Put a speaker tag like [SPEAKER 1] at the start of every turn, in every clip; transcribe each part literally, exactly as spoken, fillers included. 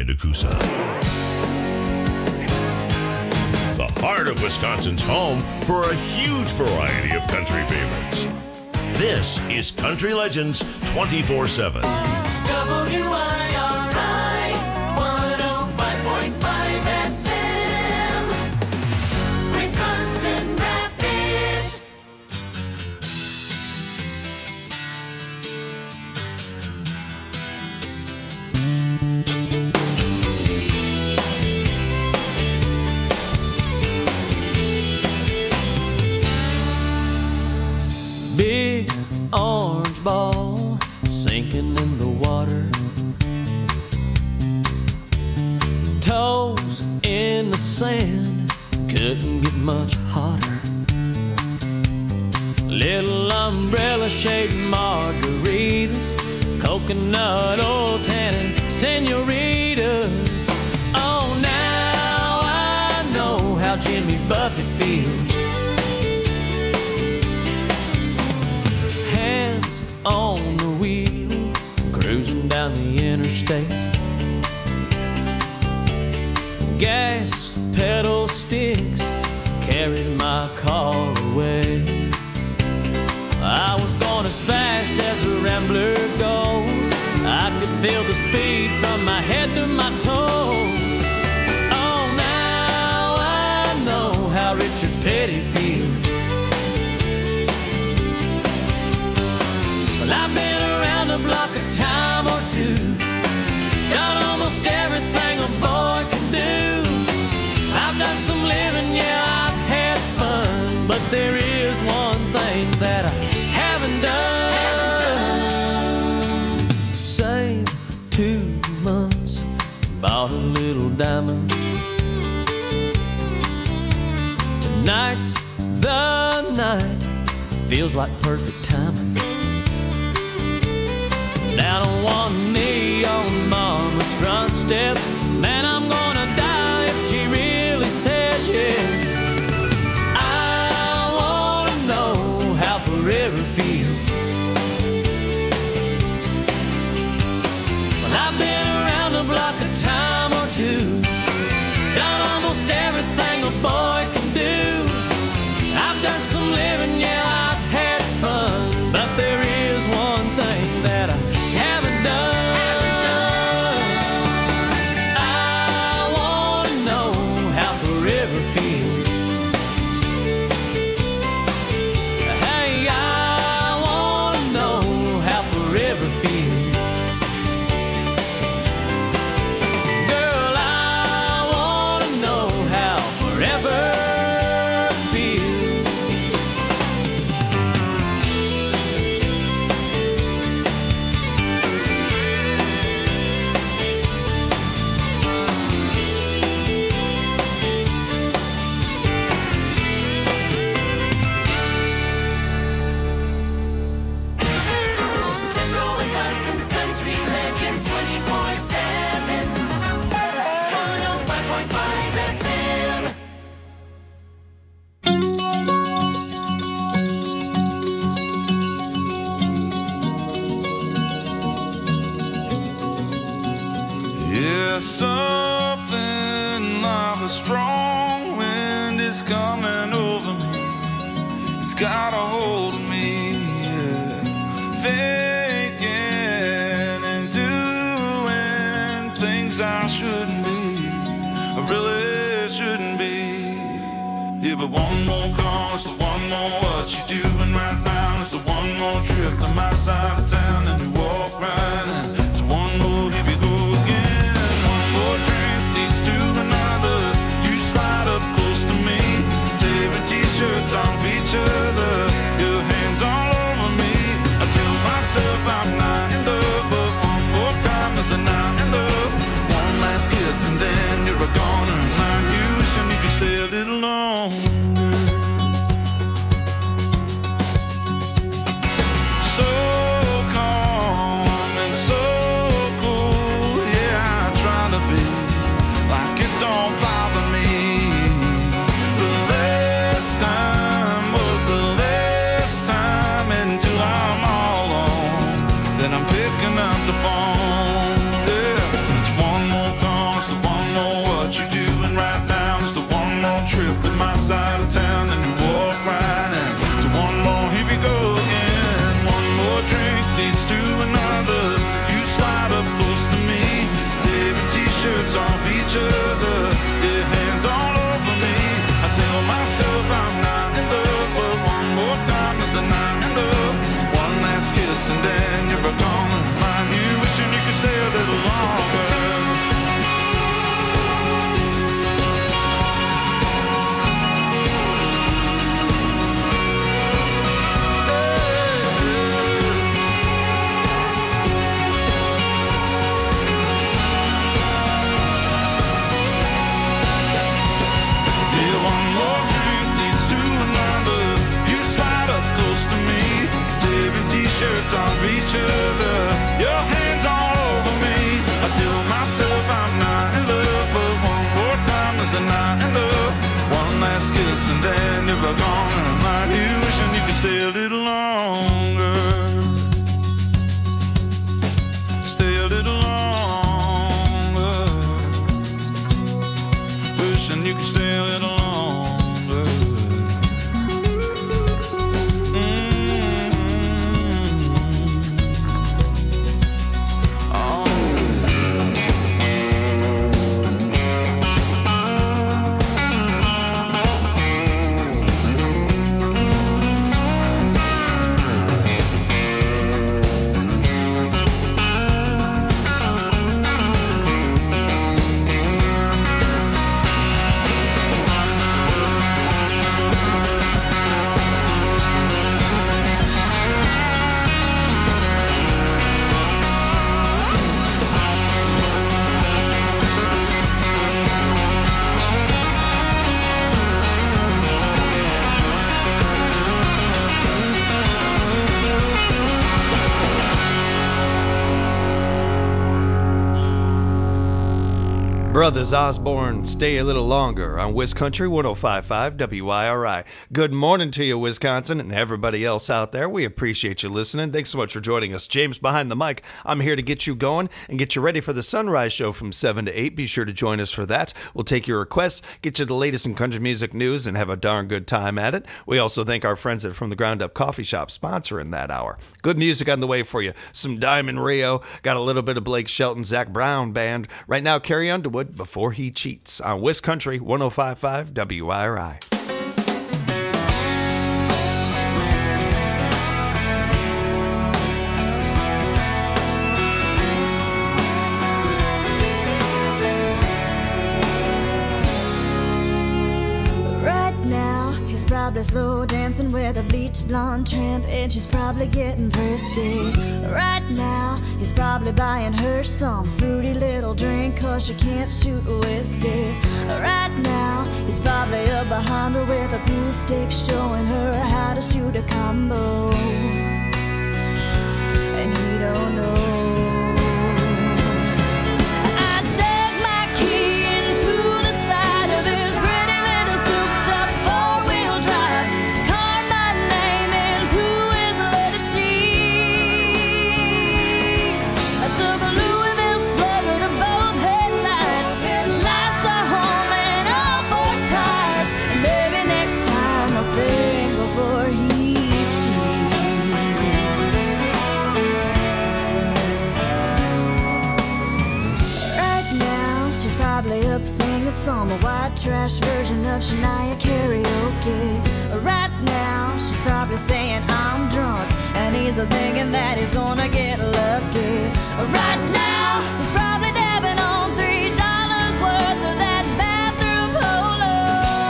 [SPEAKER 1] into Coosa. The heart of Wisconsin's home for a huge variety of country favorites. This is Country Legends twenty-four seven.
[SPEAKER 2] W I R I one oh five point five F M, Wisconsin Rapids.
[SPEAKER 3] Big orange ball sinking in the water, toes in the sand, couldn't get much hotter. Little umbrella shaped margaritas, coconut oil tannin senoritas. Oh, now I know how Jimmy Buffett feels. Hands on the wheel, cruising down the interstate. Gas pedal sticks, carries my car away. I was going as fast as a rambler goes. I could feel the speed from my head to my toes. Oh, now I know how Richard Petty feels. Well, I've been around the block a time or two, done almost everything a boy can do. I've done some living, yeah, I've had fun, but there is one thing that I haven't done. Haven't done. Saved two months, bought a little diamond. Tonight's the night, feels like perfect timing. Down on one knee on mama's front steps, man, I'm gonna die if she really says yes. I wanna know how forever feels. Well, I've been around the block a time or two, done almost everything a boy can do. I've done some living, yeah, I've had fun, but there is one thing that I haven't done. Haven't done. I wanna know how forever feels. Hey, I wanna know how forever feels. Girl, I wanna know how forever feels.
[SPEAKER 2] Central Wisconsin's Country Legends twenty-four seven, one oh five point five F M.
[SPEAKER 4] Yeah, something like a strong wind is coming over me. It's got a hold of me, yeah. Thinking and doing things I shouldn't be, I really shouldn't be. Yeah, but one more call is the one more what you doing right now. It's the one more trip to my side of town, and you walk right in. It's one more, here we go again. One more drink leads to another. You slide up close to me, tearing t-shirts off each other, your hands all over me. I tell myself I'm not in love, but one more time is a not in love. One last kiss and then you're a goner. And like you, and you can stay a little longer. lips on each other, your hands all over me. I tell myself I'm not in love, but one more time is a night in love. One last kiss and then you're gone, and I'm not here wishing you could stay a little longer. Stay a little longer. Wishing you could stay a little longer.
[SPEAKER 5] Brothers Osborne, Stay a Little Longer on Wiz Country one oh five point five W I R I. Good morning to you, Wisconsin, and everybody else out there. We appreciate you listening. Thanks so much for joining us. James behind the mic. I'm here to get you going and get you ready for the Sunrise Show from seven to eight. Be sure to join us for that. We'll take your requests, get you the latest in country music news, and have a darn good time at it. We also thank our friends at From the Ground Up Coffee Shop sponsoring that hour. Good music on the way for you. Some Diamond Rio, got a little bit of Blake Shelton, Zach Brown band. Right now, Carrie Underwood, Before He Cheats on Wiz Country one oh five point five W I R I.
[SPEAKER 6] Probably slow dancing with a bleach blonde tramp, and she's probably getting thirsty. Right now, he's probably buying her some fruity little drink, cause she can't shoot whiskey. Right now, he's probably up behind her with a pool stick, showing her how to shoot a combo. And he don't know. Some white trash version of Shania karaoke. Right now, she's probably saying I'm drunk, and he's thinking that he's gonna get lucky. Right now, he's probably dabbing on three dollars worth of that bathroom polo.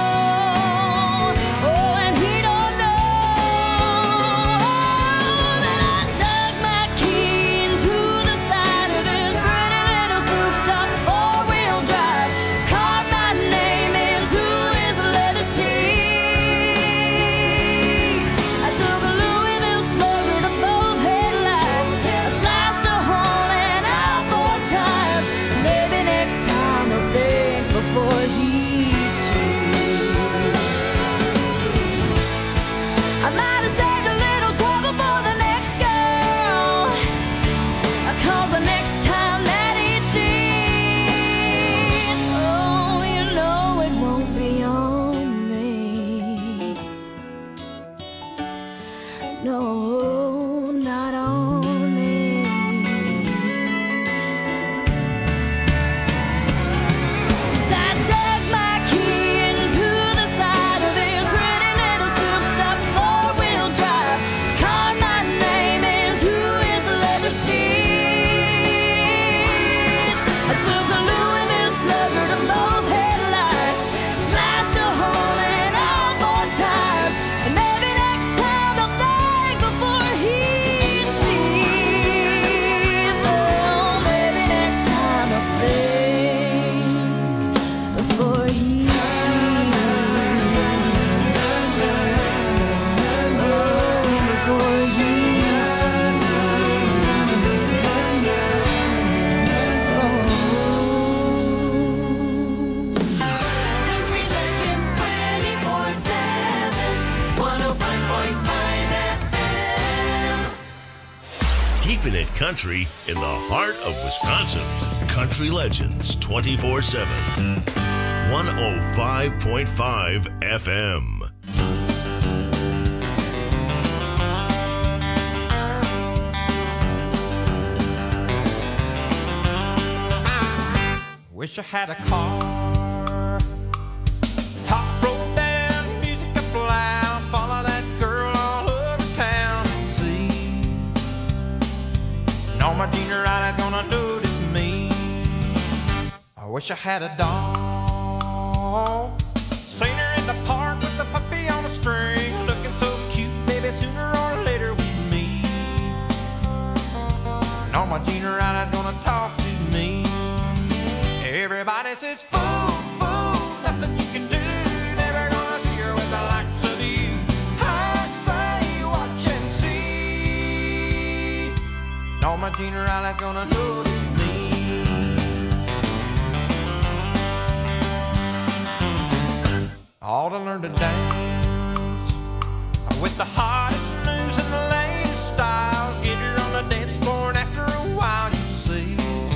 [SPEAKER 6] Oh, and he don't know that I dug my key into the side of his pretty little souped-up four-wheel drive. Time
[SPEAKER 1] it country in the heart of Wisconsin. Country Legends twenty-four seven. one oh five point five F M.
[SPEAKER 3] Wish I had a car, top rolled down, music up loud, follow that girl all over town and see. No, my junior eye is gonna notice me. I wish I had a dog, seen her in the park with the puppy on a string, looking so cute, baby, sooner or later we meet. No, my junior eye is gonna talk to me. Everybody says, fool, fool, nothing you can do. Never gonna see her with the likes of you. I say, watch and see. No, my junior eye's gonna notice me. Ought to learn to dance with the hottest moves and the latest styles. Get her on the dance floor and after a while you see.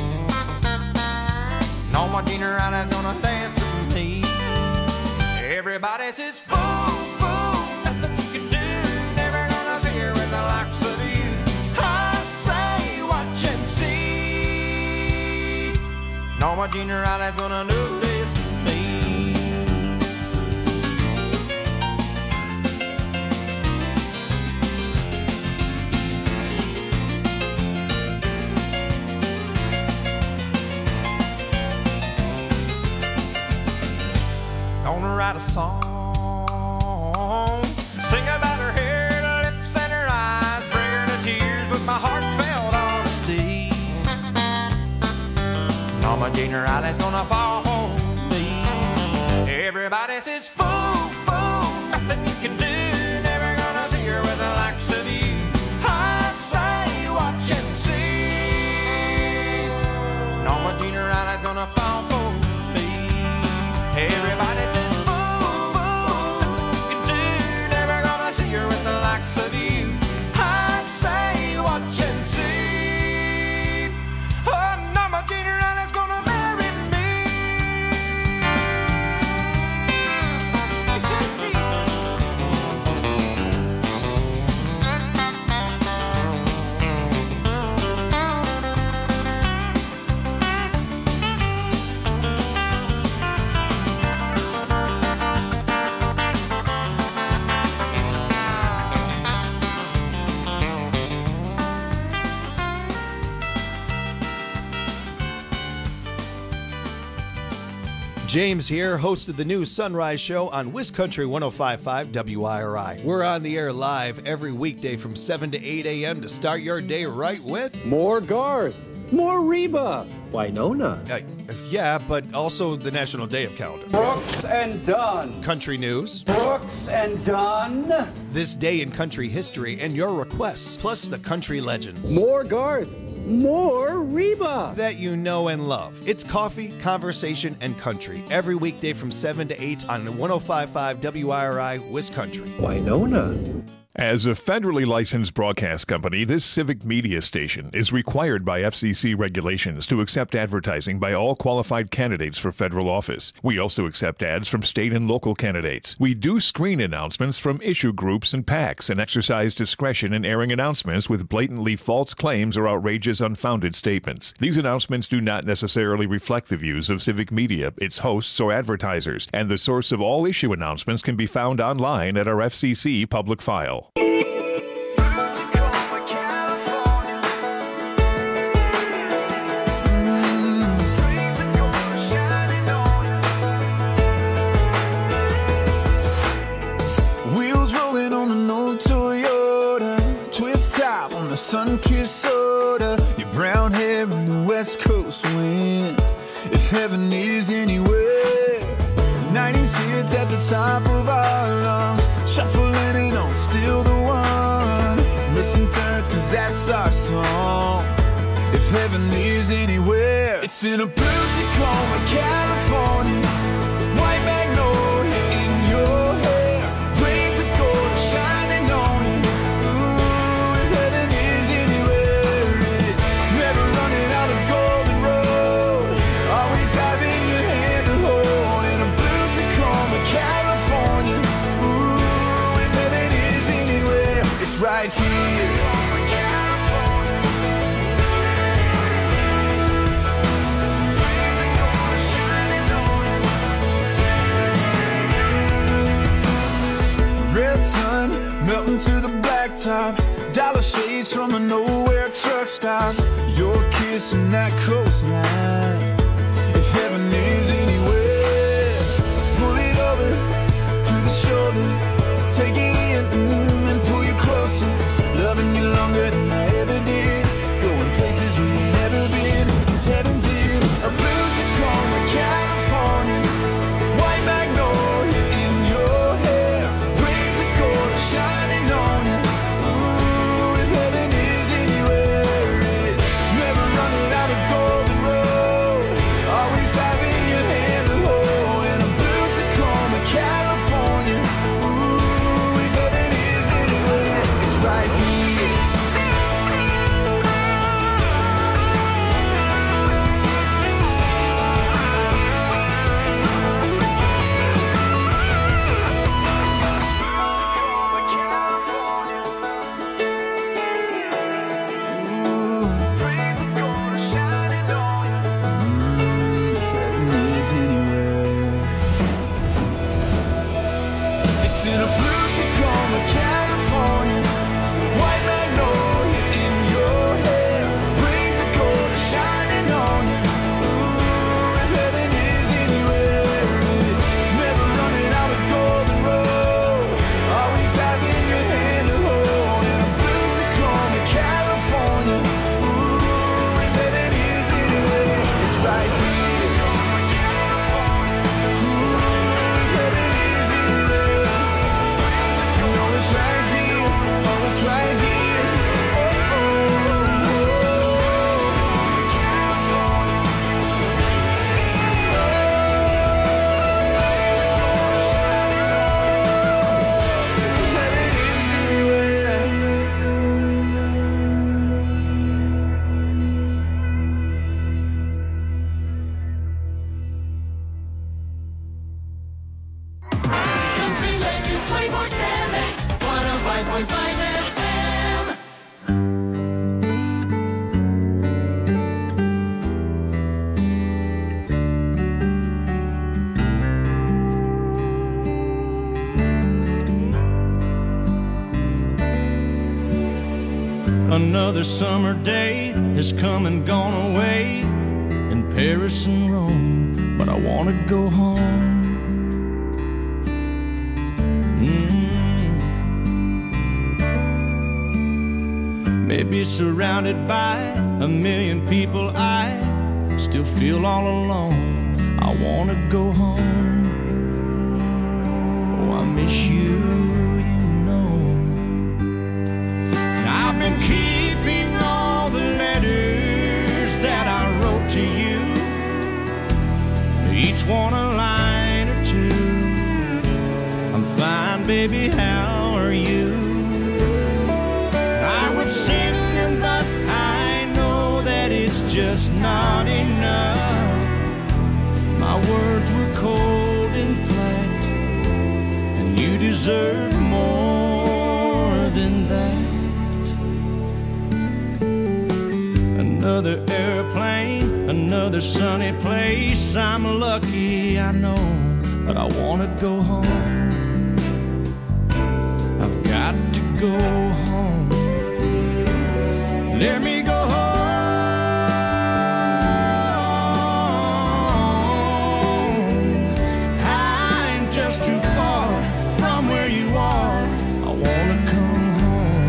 [SPEAKER 3] No, my junior eye's gonna dance with me. Everybody says, fool, fool, nothing you can do. Never gonna see her with the likes of you. I say, watch and see. No, my junior eye's gonna notice me. Gonna write a song, sing about her hair, her lips, and her eyes, bring her to tears with my heartfelt honesty. No, my junior eye's gonna fall on me. Everybody says, fool, fool, nothing you can do. Never gonna see her with the likes of you. I say, watch and see. No, my junior eye's gonna fall for me. Everybody says, you're with the likes of you. I say, watch and see. Oh, no, my junior eye's gonna marry
[SPEAKER 5] James here, host of the new Sunrise Show on WisCountry one oh five point five W I R I. We're on the air live every weekday from seven to eight a.m. to start your day right with
[SPEAKER 7] more Garth, more Reba, Winona.
[SPEAKER 5] Uh, yeah, but also the National Day of Calendar.
[SPEAKER 7] Brooks and Dunn.
[SPEAKER 5] Country news.
[SPEAKER 7] Brooks and Dunn.
[SPEAKER 5] This day in country history and your requests, plus the country legends.
[SPEAKER 7] More Garth. More Reba
[SPEAKER 5] that you know and love. It's coffee, conversation, and country every weekday from seven to eight on one oh five point five W I R I WisCountry.
[SPEAKER 7] Winona.
[SPEAKER 8] As a federally licensed broadcast company, this civic media station is required by F C C regulations to accept advertising by all qualified candidates for federal office. We also accept ads from state and local candidates. We do screen announcements from issue groups and PACs and exercise discretion in airing announcements with blatantly false claims or outrageous, unfounded statements. These announcements do not necessarily reflect the views of civic media, its hosts, or advertisers, and the source of all issue announcements can be found online at our F C C public file.
[SPEAKER 9] Wheels rolling on an old Toyota, twist top on the sun-kissed soda, your brown hair in the West Coast wind. If heaven is anywhere, nineties hits at the top of our lungs, shuffling it on, still the one. Missing turns, cause that's our song. If heaven is anywhere, it's in a blue Tacoma, California. White magnolia in your hair, rays of gold shining on you. Ooh, if heaven is anywhere, floating to the blacktop. Dollar shades from a nowhere truck stop. Your kiss and that coastline. If heaven is anywhere, pull it over to the shoulder to take it in mm, and pull you closer. Loving you longer than I ever did. Going places we've never been. 'Cause heaven's in a blue Tacoma, California. White magnolia in your hair. Rays of gold shining on you. Ooh, if heaven is anywhere, it's never running out of golden road. Always having your hand to hold. In a blue Tacoma, California. Ooh, if heaven is anywhere, it's right here. It's in a blue Tacoma, California. White magnolia in your hair. Rays of gold shining on you. Ooh, if heaven is anywhere, it's never running out of golden road. Always having your hand to hold. In a blue Tacoma, California. Ooh, if heaven is anywhere, it's right here.
[SPEAKER 2] Country Legends twenty-four seven, one oh five point five F M.
[SPEAKER 3] Another summer day has come and gone away in Paris and Rome, but I want to go home. Mm. Maybe surrounded by a million people, I still feel all alone. I want to go home. Oh, I miss you, you know. And I've been keeping all the letters that I wrote to you, each one a line or two. I'm fine, baby, how are you? I would sing them, but I know that it's just not enough. My words were cold and flat, and you deserve more than that. Another airplane, another sunny place. I'm lucky, I know, but I want to go home. I've got to go home. Let me go home. I'm just too far from where you are. I want to come home.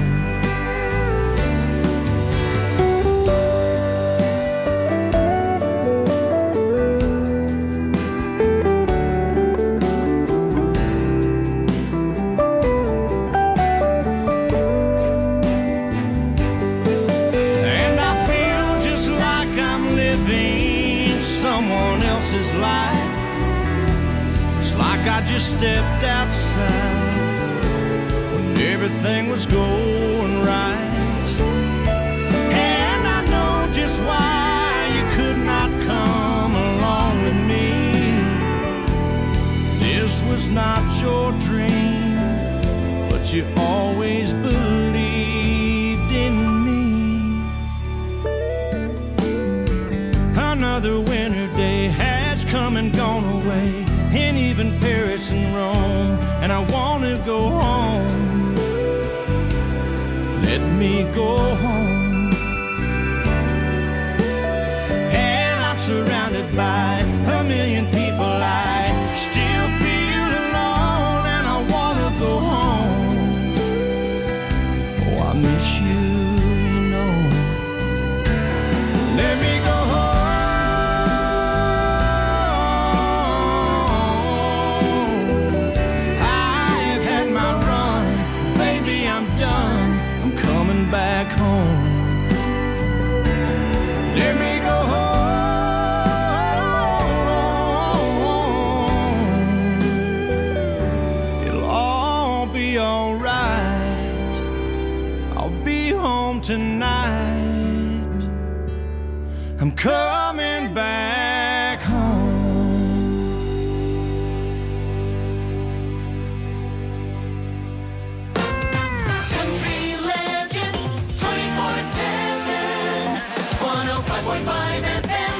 [SPEAKER 3] And I feel just like I'm living someone else's life. It's like I just stepped outside when everything was going right. And I know just why you could not come along with me. This was not your dream, but you always believed in me. Another winter day has come and gone away, and even Paris and Rome, and I want to go home. let me go home. And I'm surrounded by a million people. I still feel alone and I wanna go home. Oh, I miss you, you know. Let me go home. I've had my run, baby, I'm done. I'm coming back home. Let me go home. It'll all be alright. I'll be home tonight. I'm coming back home.
[SPEAKER 2] Country Legends twenty-four seven, one oh five point five F M.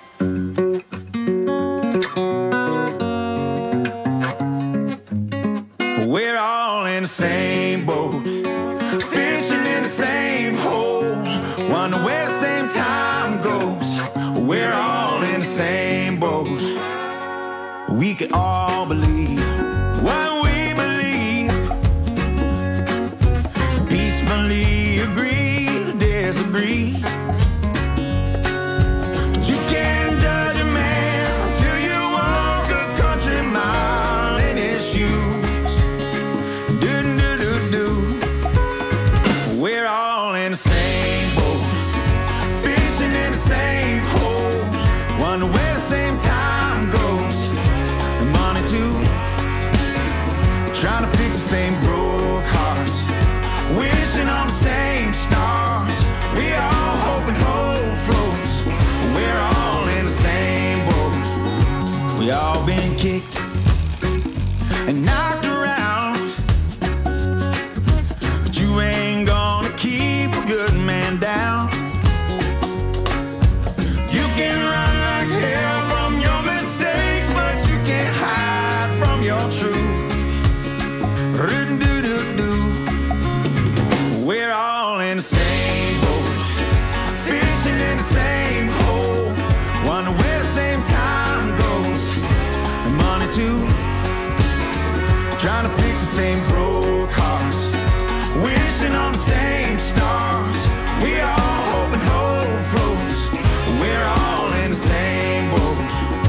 [SPEAKER 9] We're all in the same boat, fishing in the same hole, wonder where the same time goes. We're all in the same boat. We can all believe what we believe, peacefully agree to disagree. But you can't judge a man till you walk a country mile in his shoes. Do do do do. We're all in the same boat, fishing in the same hole, wonder where the same time goes. And money too, trying to fix the same broke hearts, wishing on the same stars. We all hope and hope floats. We're all in the same boat. We all been kicked and knocked around, but you ain't gonna keep a good man down. You can run like hell from your mistakes, but you can't hide from your truth. Ru-do-do-do. We're all in the same boat, fishing in the same hole, wonder where the same time goes. And money too, trying to fix the same broke hearts, wishing on the same stars. We all hope and hope floats. We're all in the same boat.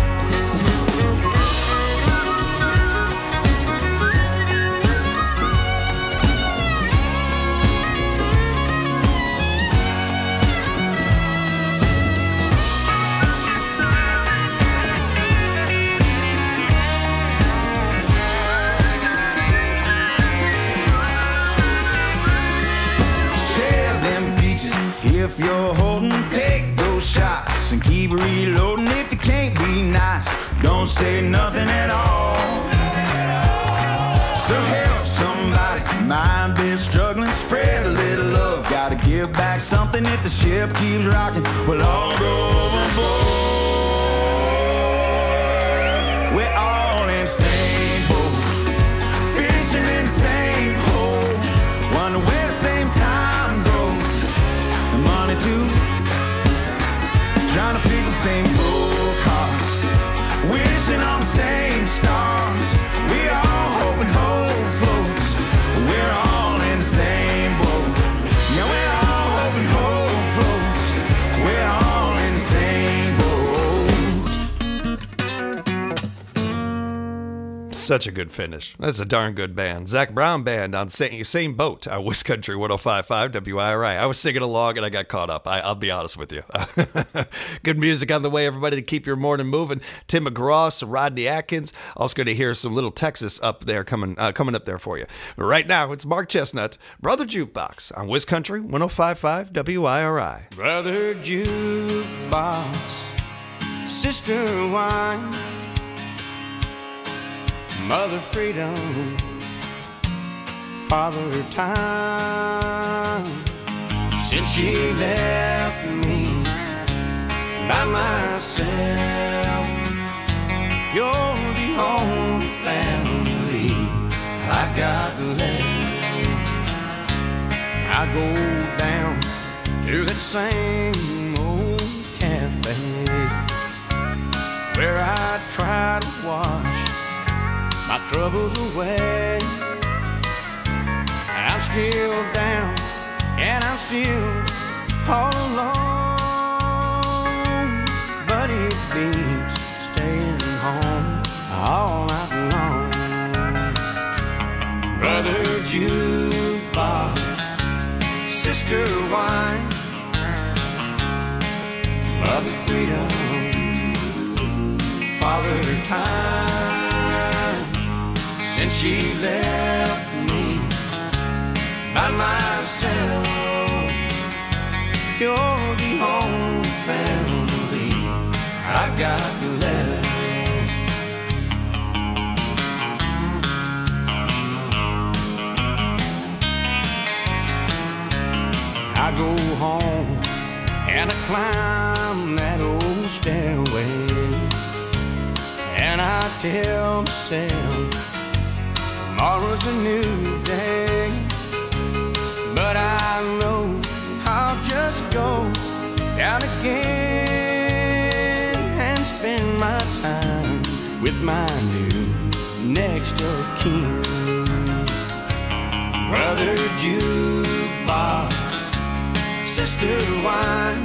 [SPEAKER 9] Share them beaches if you're holding. Take those shots and keep reloading. If you can't be nice, don't say nothing at all. So help somebody, mind be struggling. Spread a little love, gotta give back something. If the ship keeps rocking, we'll all go overboard. We're all in the same boat, fishing in the same hole, wonder where the same time goes. And money too, trying to fix the same broke hearts, wishing on the same stars. We all hope and hope floats. We're all in the same boat. Yeah, we're all hope and hope floats. We're all in the same boat.
[SPEAKER 5] Such a good finish. That's a darn good band. Zach Brown Band on same, same boat on West Country one oh five point five W I R I. I was singing along and I got caught up. I, I'll be honest with you. Good music on the way, everybody, to keep your morning moving. Tim McGraw, some Rodney Atkins. Also going to hear some Little Texas up there coming uh, coming up there for you. But right now, it's Mark Chestnut, Brother Jukebox on West Country one oh five point five W I R I.
[SPEAKER 3] Brother Jukebox, Sister Wine, Mother Freedom, Father Time. Since she left me by myself, you're the only family I got left. I go down to that same old cafe where I try to wash my troubles away. I'm still down and I'm still all alone, but it beats staying home all night long. Brother jukebox, sister wine, mother freedom, father time. Since she left me by myself, you're the only family I've got left. I go home and I climb that old stairway, and I tell myself tomorrow's a new day. But I know I'll just go down again and spend my time with my new next of kin. Brother jukebox, sister wine,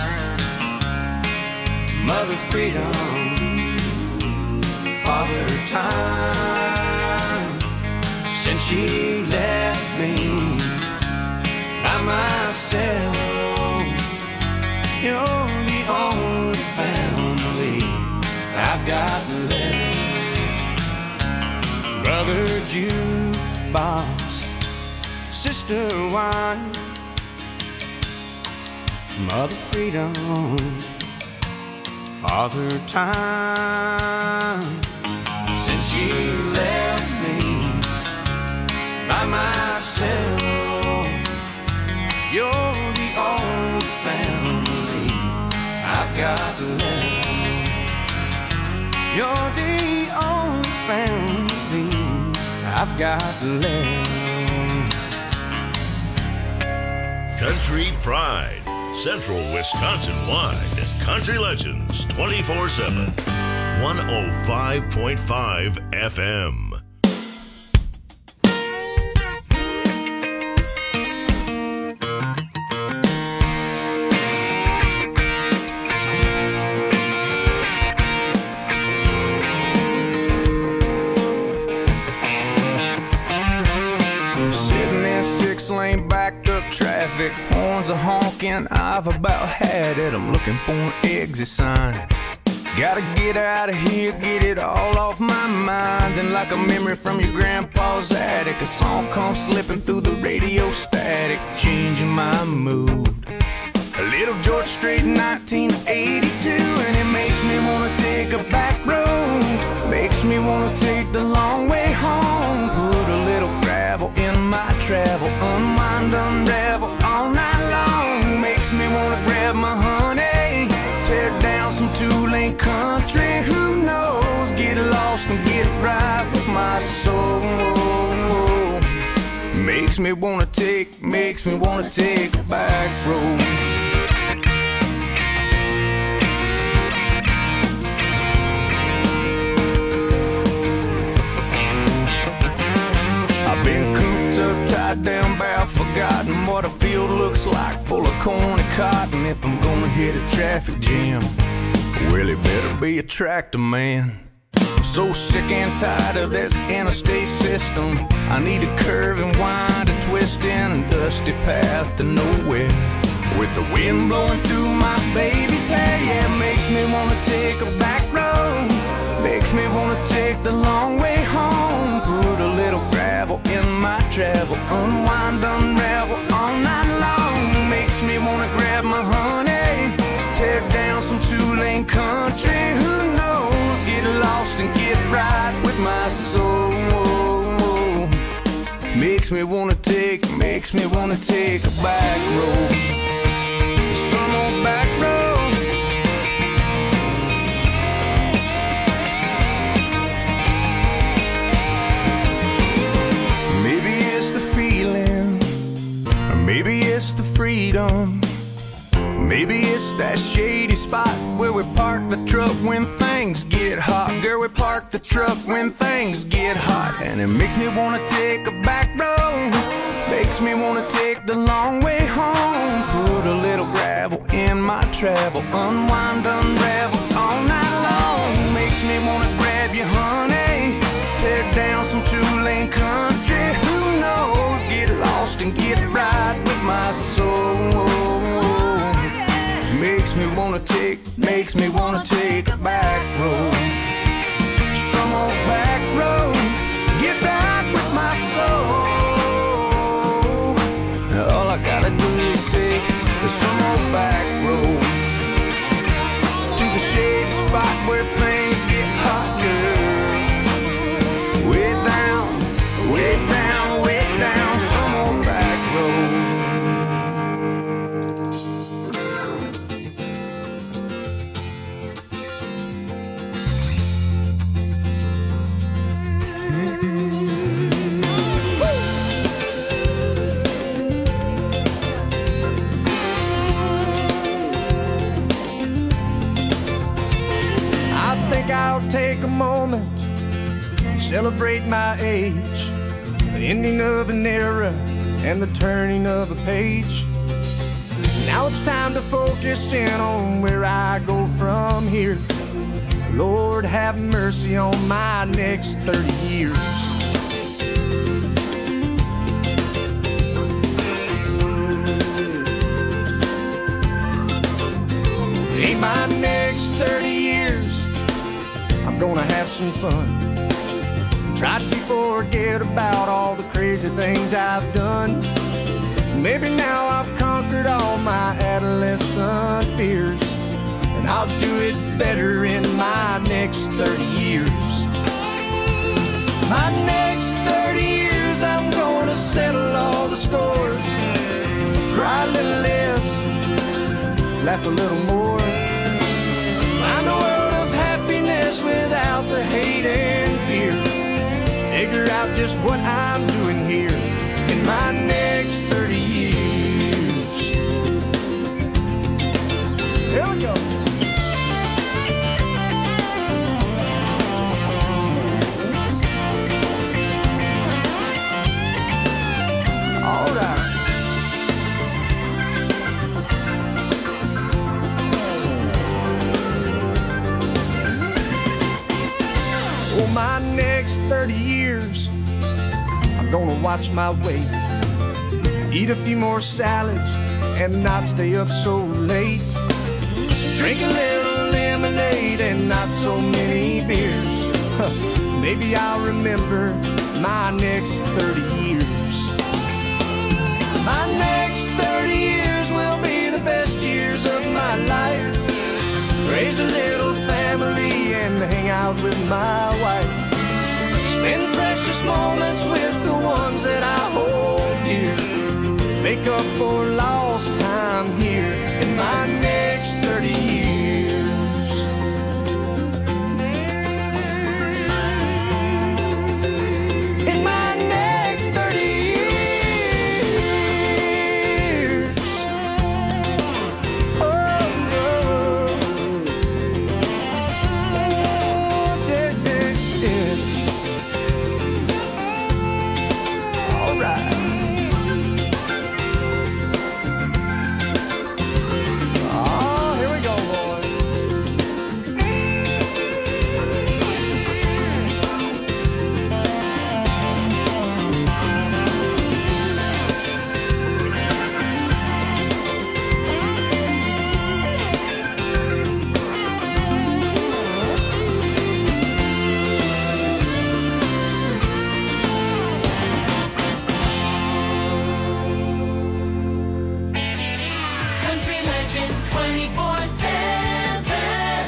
[SPEAKER 3] mother freedom, father time. Since she left me by myself, you're the only family I've got left. Brother jukebox, sister wine, mother freedom, father time. Since she left me by myself, you're the only family I've got left. You're the only family I've got left.
[SPEAKER 1] Country Pride, Central Wisconsin-wide. Country Legends twenty-four seven. one oh five point five F M.
[SPEAKER 10] Traffic, horns are honking, I've about had it. I'm looking for an exit sign. Gotta get out of here, get it all off my mind. Then like a memory from your grandpa's attic, a song comes slipping through the radio static, changing my mood. A little George Strait nineteen eighty-two, and it makes me wanna take a back road. Makes me wanna take the long way home. Put a little gravel in my travel, unwind, unravel all night long. Makes me wanna grab my honey, tear down some two-lane country. Who knows? Get lost and get right with my soul. Makes me wanna take, makes me wanna take a back road. Tied down, bow, forgotten what a field looks like, full of corn and cotton. If I'm gonna hit a traffic jam, well, it better be a tractor man. I'm so sick and tired of this interstate system. I need a curve and wind, a twist in a dusty path to nowhere, with the wind blowing through my baby's hair. Yeah, it makes me wanna take a back road, makes me wanna take the long way home. Put a little gravel in my travel, unwind, unravel all night long. Makes me wanna grab my honey, tear down some two-lane country. Who knows? Get lost and get right with my soul. Makes me wanna take, makes me wanna take a back road, some old back road. Maybe things get hot. Girl, we park the truck when things get hot. And it makes me wanna take a back road. Makes me wanna take the long way home. Put a little gravel in my travel. Unwind, unravel all night long. Makes me wanna grab you, honey. Tear down some two-lane country. Who knows? Get lost and get right with my soul. Makes me wanna take, makes me wanna take a back road. Some old back road. Get back with my soul. All I gotta do is take some old back road to the shady spot where things get hot, girl. Way down, way down, way down, some old back road.
[SPEAKER 11] I'll take a moment, celebrate my age, the ending of an era and the turning of a page. Now it's time to focus in on where I go from here. Lord, have mercy on my next thirty years. In my next thirty years, I'm gonna have some fun. Try to forget about all the crazy things I've done. Maybe now I've conquered all my adolescent fears, and I'll do it better in my next thirty years. My next thirty years, I'm gonna settle all the scores. Cry a little less, laugh a little more. Find a world of happiness without the hate and fear. Figure out just what I'm doing here in my next thirty years. Here we go. All right. For my next thirty years, I'm gonna watch my weight, eat a few more salads and not stay up so late, drink a little lemonade and not so many beers. Maybe I'll remember my next thirty years. My next thirty years will be the best years of my life. Raise a little family and hang out with my wife. Spend precious moments with the ones that I hold dear. Make up for lost time here in my next thirty years. In my next thirty years. Oh, oh. Yeah, yeah, yeah. All right. Oh, here we go, boys.
[SPEAKER 2] Country Legends twenty-four seven.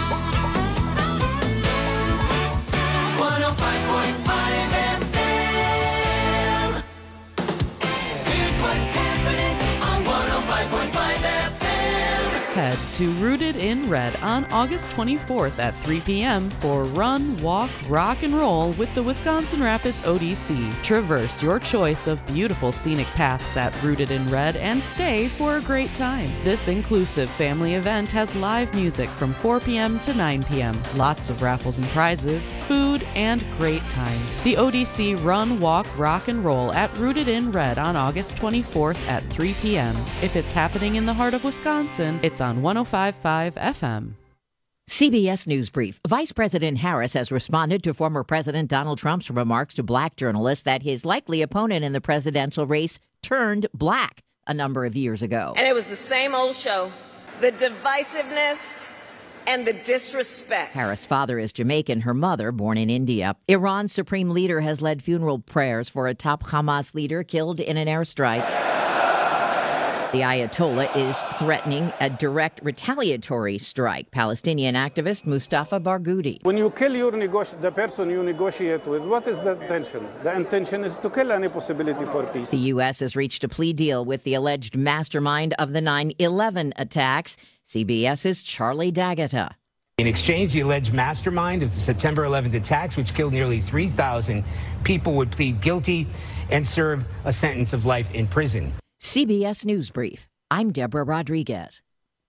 [SPEAKER 2] one oh five point five F M. Here's what's happening on one oh five point five F M.
[SPEAKER 12] ahead to Rooted in Red on August twenty-fourth at three p.m. for Run, Walk, Rock, and Roll with the Wisconsin Rapids O D C. Traverse your choice of beautiful scenic paths at Rooted in Red and stay for a great time. This inclusive family event has live music from four p.m. to nine p.m., lots of raffles and prizes, food, and great times. The O D C Run, Walk, Rock, and Roll at Rooted in Red on August twenty-fourth at three p.m. If it's happening in the heart of Wisconsin, it's on one oh five point five F M.
[SPEAKER 13] C B S News Brief. Vice President Harris has responded to former President Donald Trump's remarks to black journalists that his likely opponent in the presidential race turned black a number of years ago.
[SPEAKER 14] And it was the same old show. The divisiveness and the disrespect.
[SPEAKER 13] Harris' father is Jamaican, her mother born in India. Iran's supreme leader has led funeral prayers for a top Hamas leader killed in an airstrike. The Ayatollah is threatening a direct retaliatory strike. Palestinian activist Mustafa Barghouti.
[SPEAKER 15] When you kill your negoti- the person you negotiate with, what is the intention? The intention is to kill any possibility for peace.
[SPEAKER 13] The U S has reached a plea deal with the alleged mastermind of the nine eleven attacks. CBS's Charlie D'Agata.
[SPEAKER 16] In exchange, the alleged mastermind of the September eleventh attacks, which killed nearly three thousand people, would plead guilty and serve a sentence of life in prison.
[SPEAKER 13] C B S News Brief. I'm Deborah Rodriguez.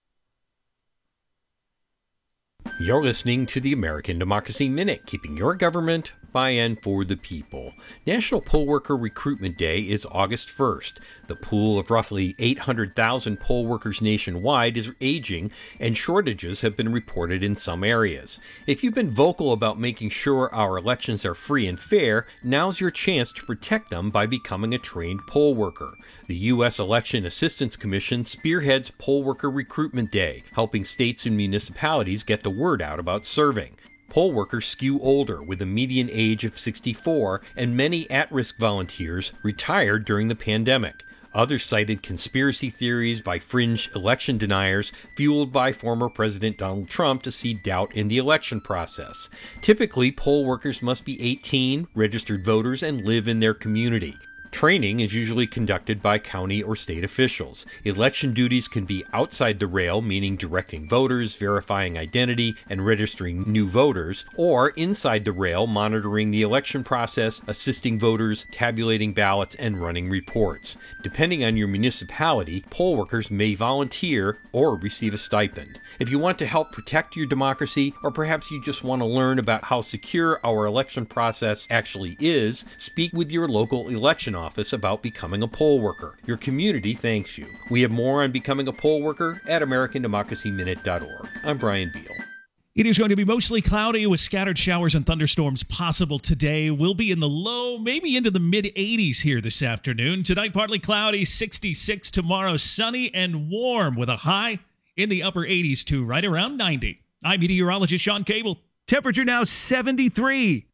[SPEAKER 17] You're listening to the American Democracy Minute, keeping your government by and for the people. National Poll Worker Recruitment Day is August first. The pool of roughly eight hundred thousand poll workers nationwide is aging, and shortages have been reported in some areas. If you've been vocal about making sure our elections are free and fair, now's your chance to protect them by becoming a trained poll worker. The U S Election Assistance Commission spearheads Poll Worker Recruitment Day, helping states and municipalities get the word out about serving. Poll workers skew older, with a median age of sixty-four, and many at-risk volunteers retired during the pandemic. Others cited conspiracy theories by fringe election deniers, fueled by former President Donald Trump to see doubt in the election process. Typically, poll workers must be eighteen, registered voters, and live in their community. Training is usually conducted by county or state officials. Election duties can be outside the rail, meaning directing voters, verifying identity, and registering new voters, or inside the rail, monitoring the election process, assisting voters, tabulating ballots, and running reports. Depending on your municipality, poll workers may volunteer or receive a stipend. If you want to help protect your democracy, or perhaps you just want to learn about how secure our election process actually is, speak with your local election office about becoming a poll worker. Your community thanks you. We have more on becoming a poll worker at American Democracy Minute dot org. I'm Brian Beal.
[SPEAKER 18] It is going to be mostly cloudy with scattered showers and thunderstorms possible today. We'll be in the low, maybe into the mid eighties here this afternoon. Tonight, partly cloudy, sixty-six. Tomorrow, sunny and warm with a high in the upper eighties to right around ninety. I'm meteorologist Sean Cable. Temperature now seventy-three.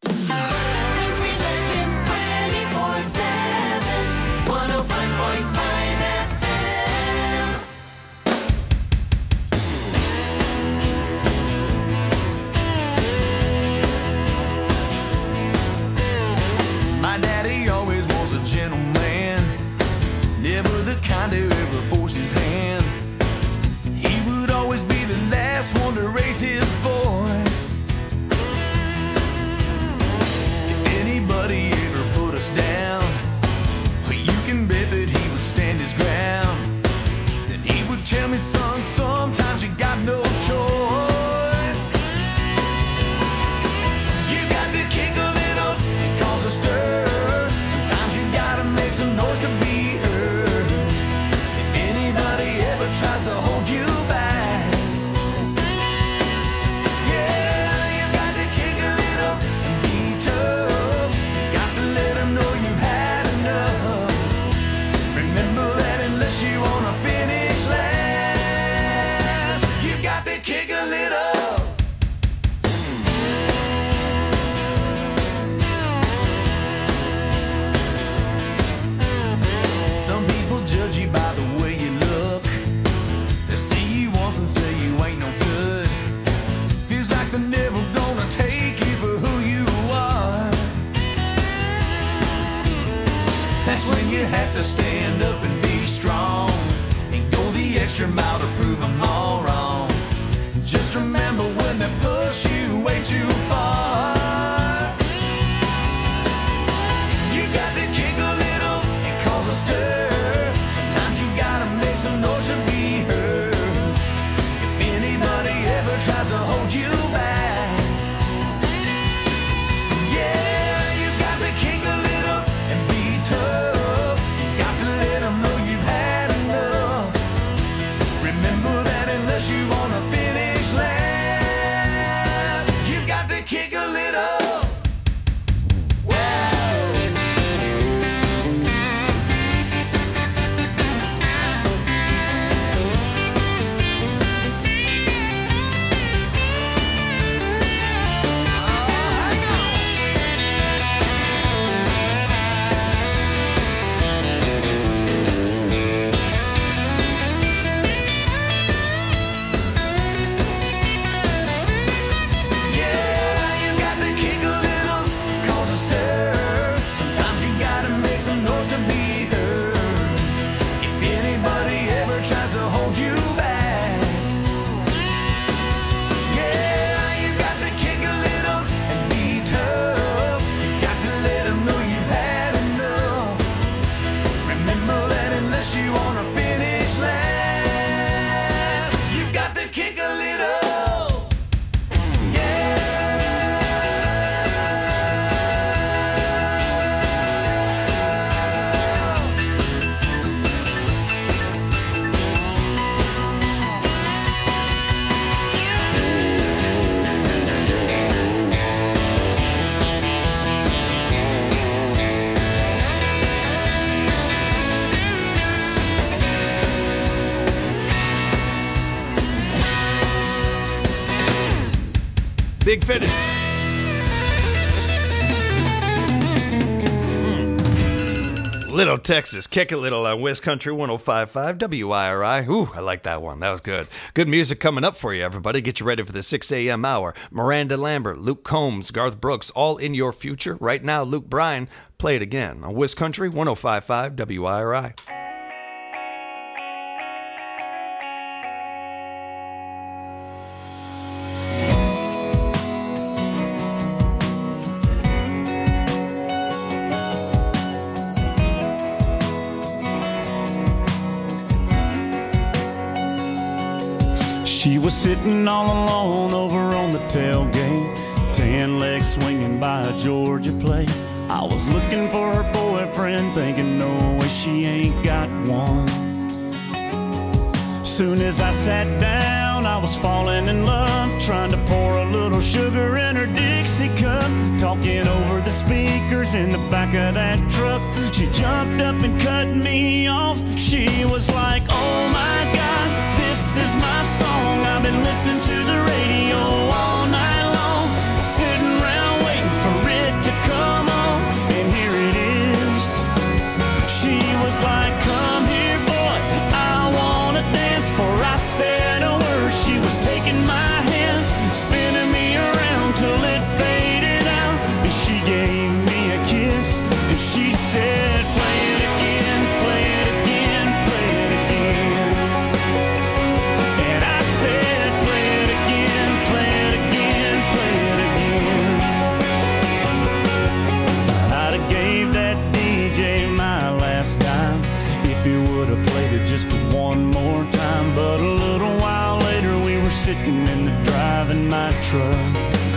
[SPEAKER 9] My daddy always was a gentleman, never the kind to ever force his hand. He would always be the last one to raise his voice. If anybody ever put us down, you can bet that he would stand his ground. Then he would tell me, son, sometimes you got no choice. You got to kick a little and cause a stir. Sometimes you gotta make some noise to be heard. If anybody ever tries to hold you back, yeah, you got to kick a little and be tough. You got to let them know you had enough. Remember that unless you wanna finish last, you got to kick a little. Some people judge you by the way you look. They see you once and say you ain't no good. Feels like they're never gonna take you for who you are. That's when you have to stand up and be strong and go the extra mile to prove them all wrong.
[SPEAKER 11] Just remember when they push you way too far. You got to kick a little and cause a stir. Sometimes you gotta make some noise to be heard. If anybody ever tries to hold you back, yeah, you got to kick a little and be tough. Got to let them know you've had enough. Remember that unless you wanna finish last, you got to kick a little.
[SPEAKER 5] Big finish. Mm. Little Texas, kick a little on West Country one oh five point five W I R I. Ooh, I like that one. That was good. Good music coming up for you, everybody. Get you ready for the six a.m. hour. Miranda Lambert, Luke Combs, Garth Brooks, all in your future. Right now, Luke Bryan, play it again on West Country one oh five point five W I R I.
[SPEAKER 19] She was sitting all alone over on the tailgate, tan legs swinging by a Georgia plate. I was looking for her boyfriend, thinking no way she ain't got one. Soon as I sat down, I was falling in love, trying to pour a little sugar in her Dixie cup, talking over the speakers in the back of that truck. She jumped up and cut me off. She was like, oh my God, this is my song. I've been listening to the radio all night long, sitting around waiting for it to come on, and here it is. She was like, come here boy, I wanna dance. Before I said a word, she was taking my hand, spinning me around till it faded out, and she gave me a kiss, and she said, play it again, play it again, play it again. And I said, play it again, play it again, play it again. I'd have gave that D J my last dime if he would have played it just one more time. But a little while later we were sitting in the drive in my truck.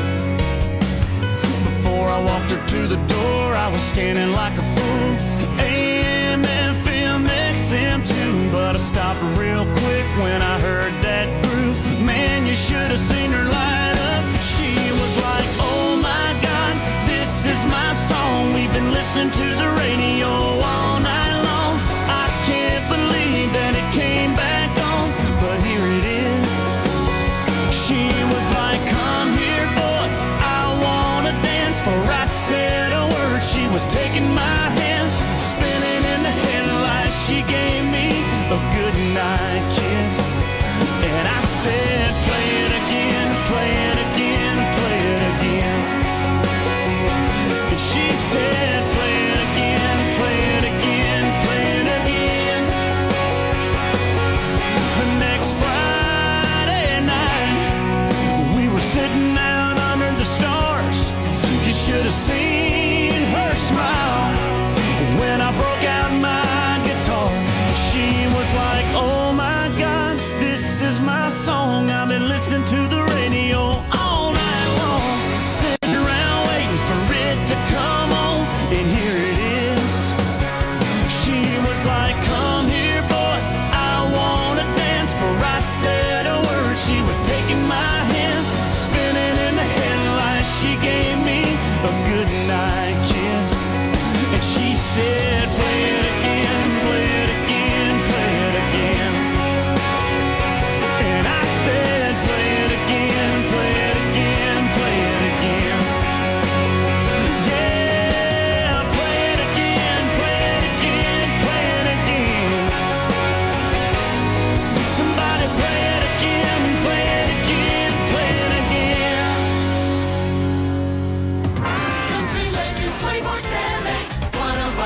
[SPEAKER 19] Before I walked her to the door, I was scanning like a fool, A M, F M, X M too. But I stopped real quick when I heard that groove. Man, you should have seen her light up. She was like, oh my God, this is my song. We've been listening to the radio all night long. I can't believe that it came back on, but here it is. She was like, come here boy, I wanna dance. Before I said a word, she was taking my hand, spinning in the headlights. She gave me a good night kiss, and I said, play it again, play it again, play it again. And she said, play it again, play it again, play it again. The next Friday night,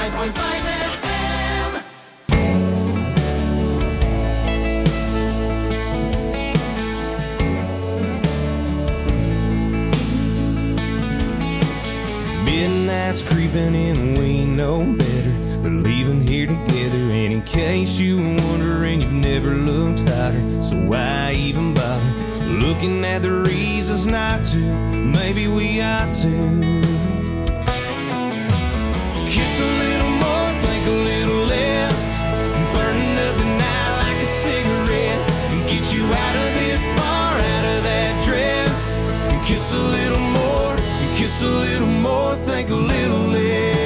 [SPEAKER 2] five point five F M.
[SPEAKER 20] Midnight's creeping in, we know better. We're leaving here together, and in case you were wondering, you've never looked hotter. So why even bother looking at the reasons not to? Maybe we ought to kiss a little more, think a little less, burning up the night like a cigarette, and get you out of this bar, out of that dress, and kiss a little more, and kiss a little more, think a little less.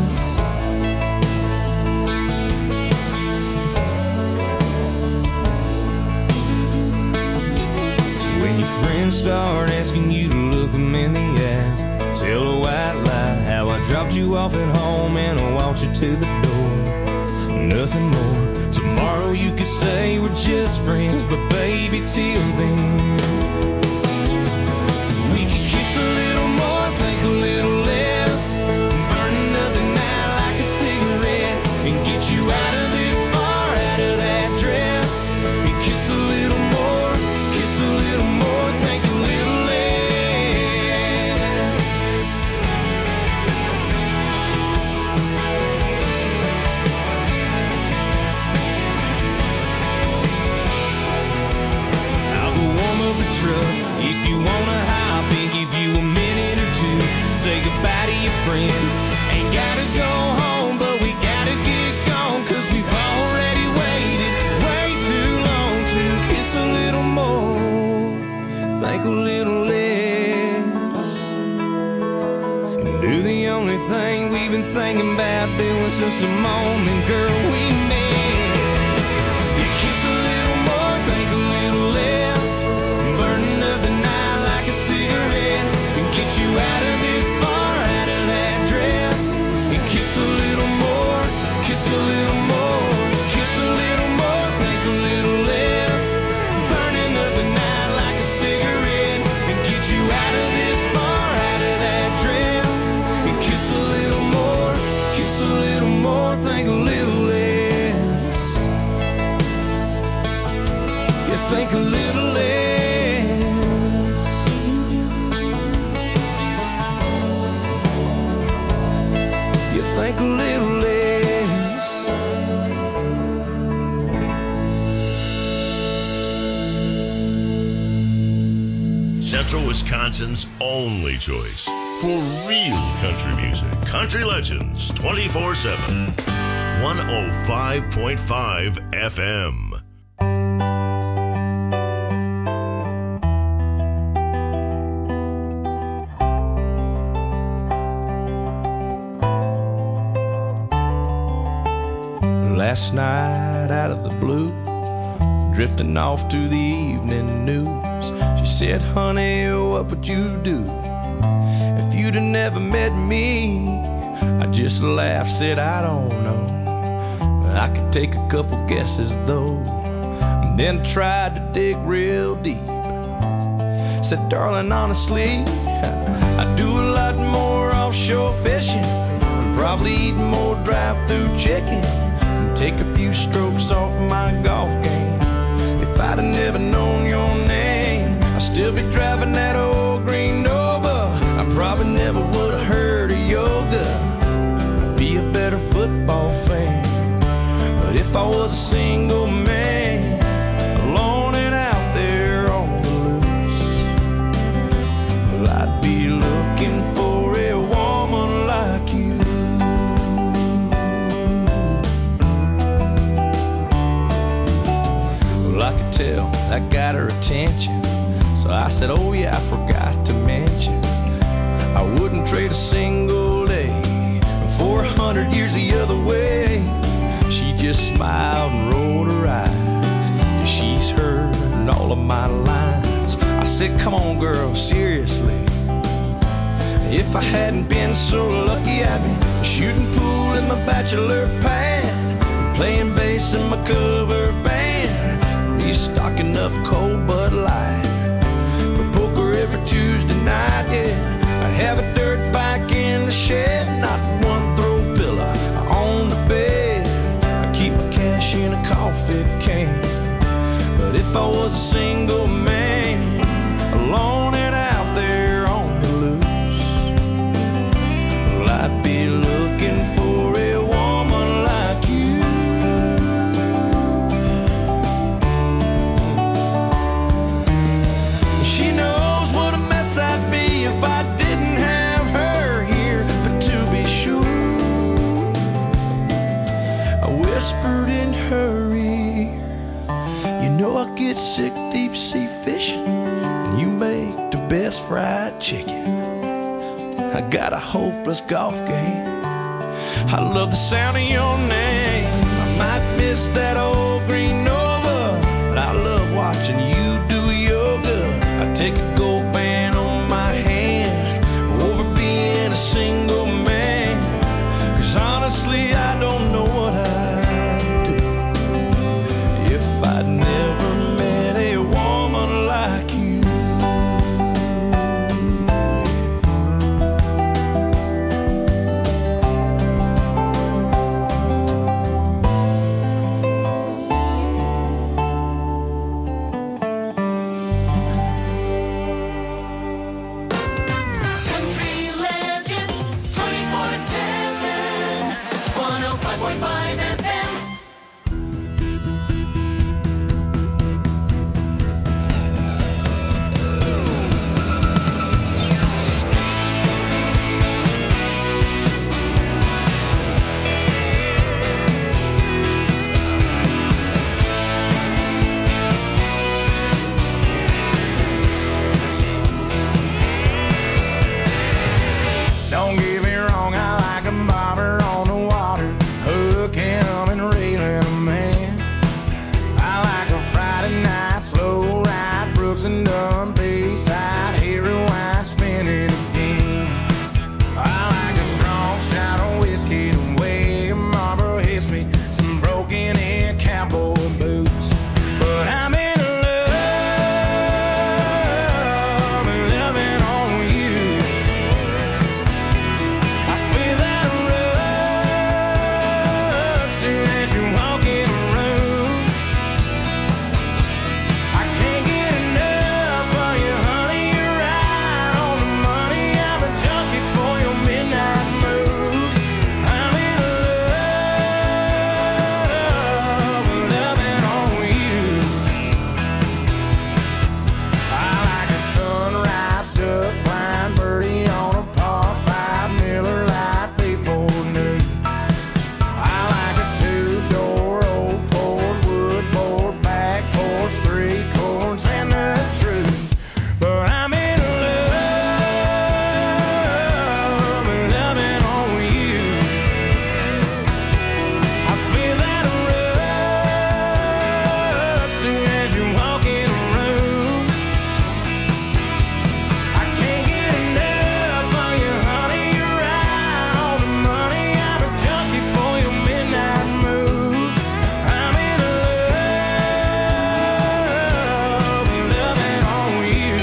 [SPEAKER 20] When your friends start asking you to look them in the eyes, tell a white lie how I dropped you off at home and I walked you to the door. Nothing more. Tomorrow you could say we're just friends, but baby, till then we could kiss a little more, think a little less, burning up the night like a cigarette, and get you out of this bar, out of that dress, and kiss a little more, kiss a little more, think a little less. I'll go warm up the truck if you wanna hop in, give you a minute or two, say goodbye to your friends. Ain't gotta go home, but we gotta get gone, cause we've already waited way too long to kiss a little more, think a little less, and do the only thing we've been thinking about doing since the moment, girl, we met. You kiss a little more, think a little less, burning up the night like a cigarette, and get you out of this bar, out of that dress, and kiss a little more, kiss a little more, kiss a little more, think a little less, burning up the night like a cigarette, and get you out of this bar, out of that dress, and kiss a little more, kiss a little more, think a little less. You think a little less. You think a little less.
[SPEAKER 1] Central Wisconsin's only choice for real country music. Country Legends twenty-four seven. one oh five point five F M.
[SPEAKER 20] Last night out of the blue, drifting off to the evening news, she said, honey, what would you do if you'd have never met me? I just laughed, said, I don't know, I could take a couple guesses though, and then tried to dig real deep. Said, darling, honestly, I do a lot more offshore fishing, probably eat more drive-through chicken, take a few strokes off my golf game. If I'd have never known your name, I'd still be driving that old green Nova. I probably never would have heard of yoga. I'd be a better football fan. But if I was a single man, alone and out there on the loose, well, I'd be looking for a woman like you. I could tell that got her attention, so I said, oh yeah, I forgot to mention, I wouldn't trade a single day for a hundred years the other way. She just smiled and rolled her eyes, yeah, she's heard all of my lines. I said, come on girl, seriously, if I hadn't been so lucky, I'd be shooting pool in my bachelor pad, playing bass in my cover band, stocking up cold Bud Light for poker every Tuesday night, yeah. I'd have a dirt bike in the shed, not one throw pillow it came. But if I was a single man, alone and out there on the loose, well, I'd be looking for a woman like you. She knows what a mess I'd be if I didn't have her here. But to be sure, I whispered in her ear, you know I get sick deep sea fishing, and you make the best fried chicken. I got a hopeless golf game. I love the sound of your name. I might miss that old green Nova, but I love watching you do yoga. I take a gold band on my hand over being a single man. Cause honestly I don't know what I'd do if I'd never met a woman like you.
[SPEAKER 2] Country Legends twenty-four seven, one oh five point five F M.
[SPEAKER 20] Don't get me wrong, I like a bobber on the water, hooking 'em and reeling 'em in. I like a Friday night slow ride, Brooks and Dunn Bayside, hear rewind, spin it again. I like a strong shot of whiskey the way a Marlboro hits me, some broken in cowboy boots. But I'm in love and loving on you. I feel that rush soon as you walk in the room. I can't get enough of you, honey. You're right on the money. I'm a junkie for your midnight moves. I'm in love and loving on you. I like a sunrise duck blind birdie on a par five Miller Lite before noon. I like a two-door old Ford woodboard back porch, three chords and the truth. But I'm in love and loving on you. I feel that rush soon as you walk in the room. I can't get enough of you, honey. You're right on the money. I'm a junkie for your midnight moves. I'm in love and loving on you.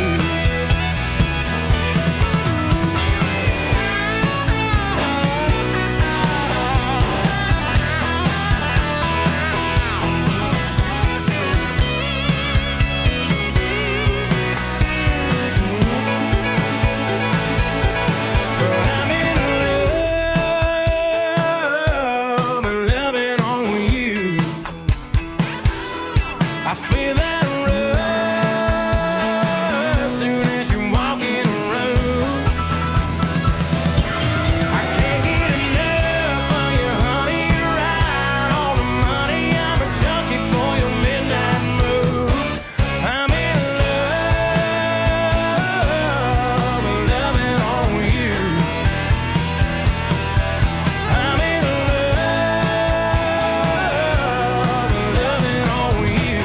[SPEAKER 20] I'm in love and loving on you. I feel that rush soon as you walk in the room. I can't get enough of you, honey. You're right on the money. I'm a junkie for your midnight moves. I'm in love and loving on you. I'm in love and loving on you.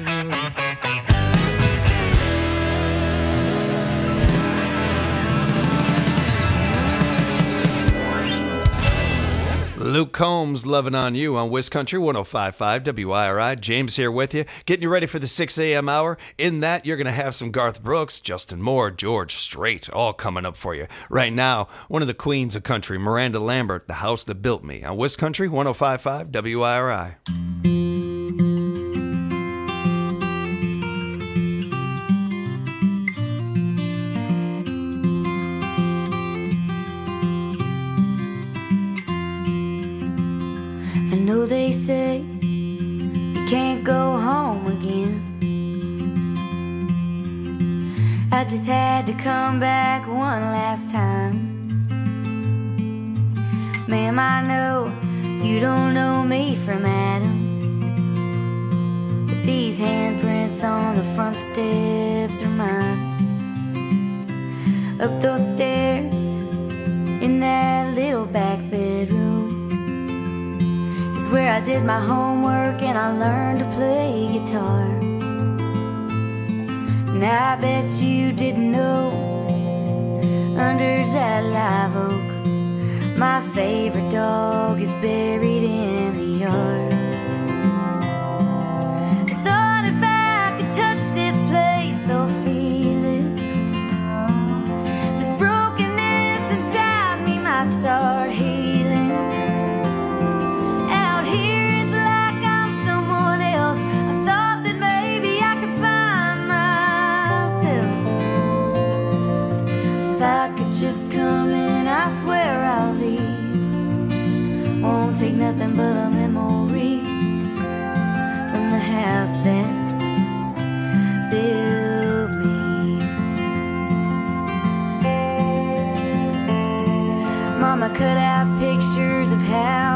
[SPEAKER 5] Luke Combs, Loving on You on Wiz Country one oh five point five W I R I. James here with you, getting you ready for the six a.m. hour. In that, you're going to have some Garth Brooks, Justin Moore, George Strait, all coming up for you. Right now, one of the queens of country, Miranda Lambert, The House That Built Me on Wiz Country one oh five point five W I R I.
[SPEAKER 6] know they say you can't go home again. I just had to come back one last time. Ma'am, I know you don't know me from Adam, but these handprints on the front steps are mine. Up those stairs in that little back bedroom is where I did my homework and I learned to play guitar. And I bet you didn't know, under that live oak, my favorite dog is buried in the yard. I thought if I could touch this place, I'll feel it. This brokenness inside me might start healing. Out here it's like I'm someone else. I thought that maybe I could find myself. If I could just come in, I swear I'll leave. Won't take nothing but a memory from the house that built me. Mama cut out pictures of how